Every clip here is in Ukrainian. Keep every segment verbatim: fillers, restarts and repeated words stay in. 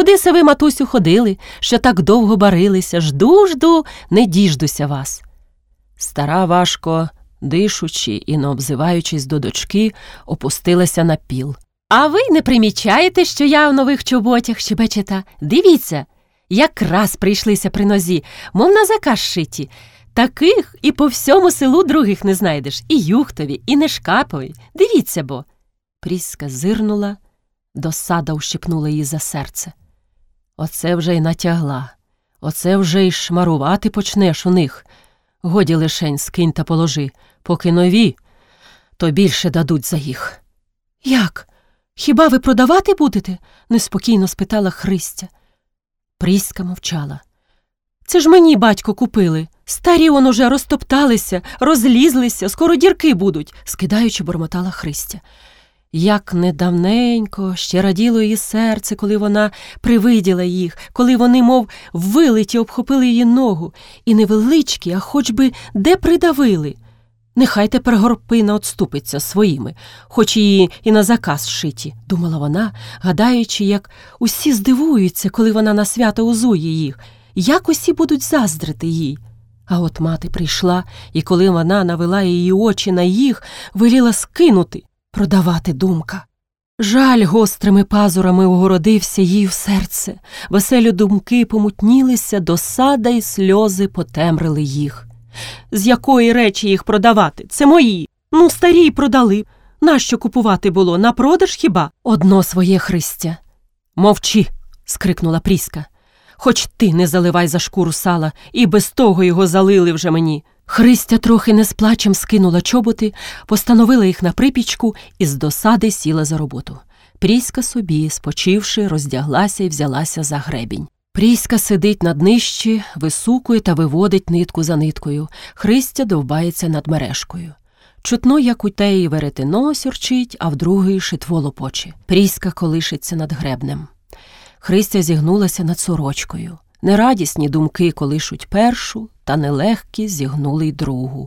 Куди се ви, матусю, ходили, що так довго барилися? Жду-жду, не діждуся вас». Стара, важко дишучи і не обзиваючись до дочки, опустилася на піл. «А ви не примічаєте, що я в нових чоботях?» – щебече та. «Дивіться, якраз прийшлися при нозі, мов на заказ шиті. Таких і по всьому селу других не знайдеш, і Юхтові, і Нешкапові. Дивіться бо». Пріська зирнула, досада ущипнула її за серце. Оце вже й натягла, оце вже й шмарувати почнеш у них. Годі лишень скинь та положи, поки нові, то більше дадуть за їх. «Як? Хіба ви продавати будете?» – неспокійно спитала Христя. Пріська мовчала. «Це ж мені, батько, купили. Старі он уже розтопталися, розлізлися, скоро дірки будуть», – скидаючи, бормотала Христя. Як недавненько ще раділо її серце, коли вона привиділа їх, коли вони, мов вилиті, обхопили її ногу, і невеличкі, а хоч би де придавили. Нехай тепер горпина отступиться своїми, хоч її і на заказ шиті, думала вона, гадаючи, як усі здивуються, коли вона на свято узує їх, як усі будуть заздрити їй. А от мати прийшла, і коли вона навела її очі на їх, веліла скинути, продавати думка. Жаль гострими пазурами огородився їй в серце, веселі думки помутнілися, досада й сльози потемрили їх. З якої речі їх продавати? Це мої. Ну, старі й продали. Нащо купувати було? На продаж хіба? Одно своє, Христя. Мовчи, скрикнула Пріська. Хоч ти не заливай за шкуру сала, і без того його залили вже мені. Христя трохи не з плачем скинула чоботи, постановила їх на припічку і з досади сіла за роботу. Пріська собі, спочивши, роздяглася і взялася за гребінь. Пріська сидить на днищі, висукує та виводить нитку за ниткою. Христя довбається над мережкою. Чутно, як у теї веретено сюрчить, а в другої шитво лопоче. Пріська колишиться над гребнем. Христя зігнулася над сорочкою. Нерадісні думки колишуть першу, та нелегкі зігнули й другу.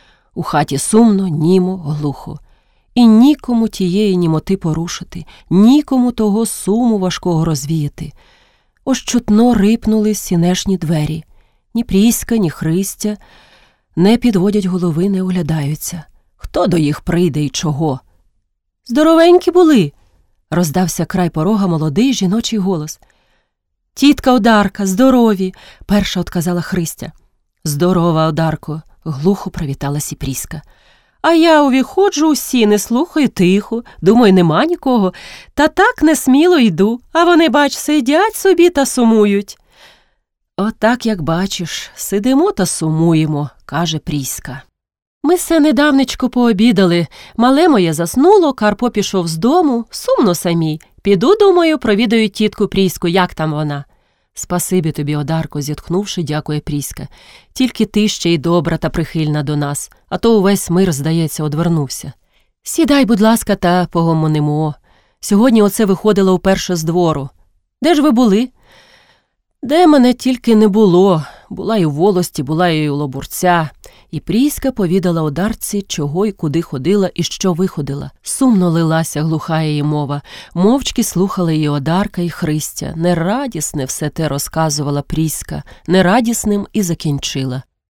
У хаті сумно, німо, глухо. І нікому тієї німоти порушити, нікому того суму важкого розвіяти. Ось чутно рипнули сінешні двері. Ні Пріська, ні Христя не підводять голови, не оглядаються. Хто до їх прийде і чого? «Здоровенькі були!» – роздався край порога молодий жіночий голос. «Тітка Одарка, здорові!» – перша отказала Христя. «Здорова, Одарко!» – глухо привіталась і Пріська. «А я увіходжу у сіни, слухаю тихо, думаю, нема нікого, та так несміло йду, а вони, бач, сидять собі та сумують». «Отак, як бачиш, сидимо та сумуємо», – каже Пріська. «Ми се недавнечко пообідали, мале моє заснуло, Карпо пішов з дому, сумно самій. Піду, думаю, провідаю тітку Пріську, як там вона». «Спасибі тобі, Одарко», – зітхнувши, дякує Пріська. «Тільки ти ще й добра та прихильна до нас, а то увесь мир, здається, одвернувся. Сідай, будь ласка, та погомонимо. Сьогодні оце виходила уперше з двору. Де ж ви були?» «Де мене тільки не було. Була і у волості, була і у Лобурця». І Пріська повідала Одарці, чого й куди ходила і що виходила. Сумно лилася глуха її мова. Мовчки слухала її Одарка і Христя. Нерадісне все те розказувала Пріська. Нерадісним і закінчила.